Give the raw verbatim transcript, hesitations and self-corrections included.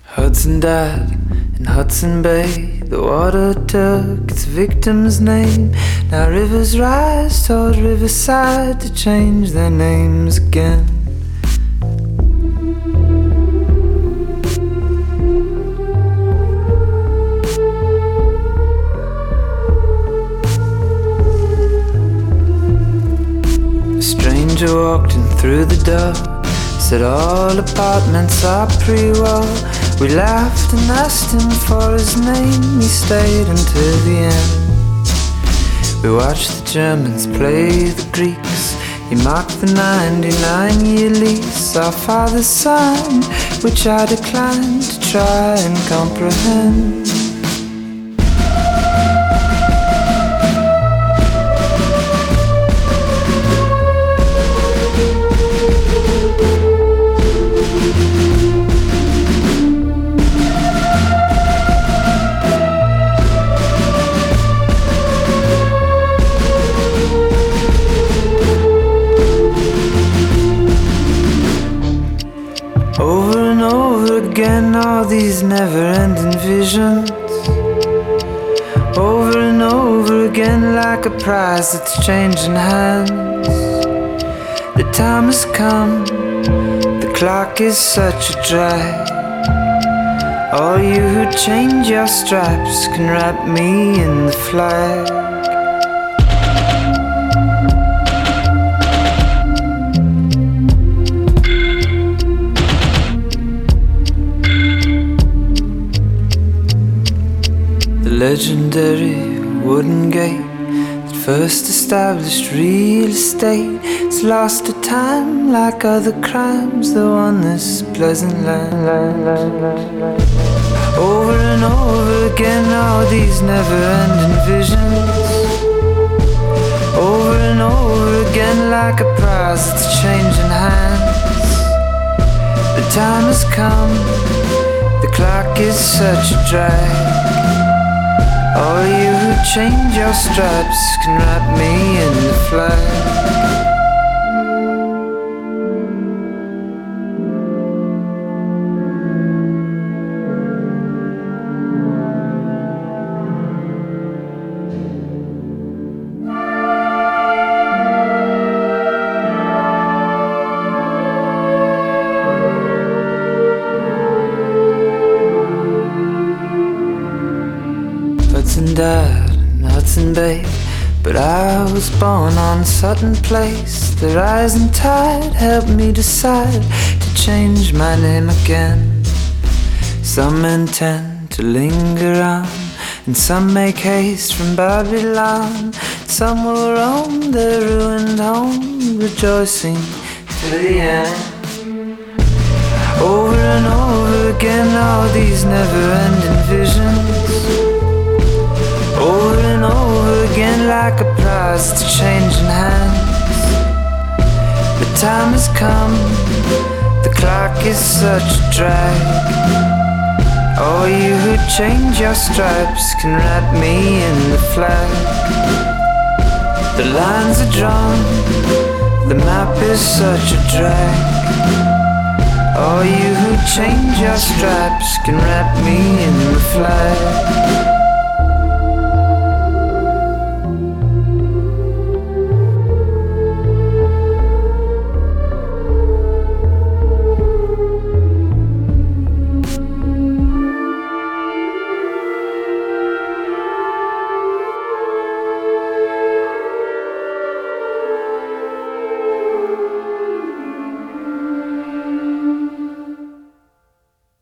Hudson died in Hudson Bay. The water took its victim's name. Now rivers rise toward riverside to change their names again. A stranger walked in through the door, said all apartments are pre-war. We laughed and asked him for his name. He stayed until the end. We watched the Germans play the Greeks. He marked the ninety-nine year lease our father signed, which I declined to try and comprehend. Over and over again, all these never-ending visions. Over and over again, like a prize that's changing hands. The time has come, the clock is such a drag. All you who change your stripes can wrap me in the flag. Legendary wooden gate that first established real estate. It's lost to time like other crimes that won this pleasant land. Over and over again, all these never-ending visions. Over and over again, like a prize that's changing hands. The time has come, the clock is such a drag. All you who change your stripes can wrap me in the flag. Hudson died in Hudson Bay, but I was born on Sutton Place. The rising tide helped me decide to change my name again. Some intend to linger on, and some make haste from Babylon. Some will roam their ruined home, rejoicing to the end. Over and over again, all these never-ending visions. Over and over again, like a prize that's changing hands. The time has come, the clock is such a drag. All you who change your stripes can wrap me in the flag. The lines are drawn, the map is such a drag. All you who change your stripes can wrap me in the flag.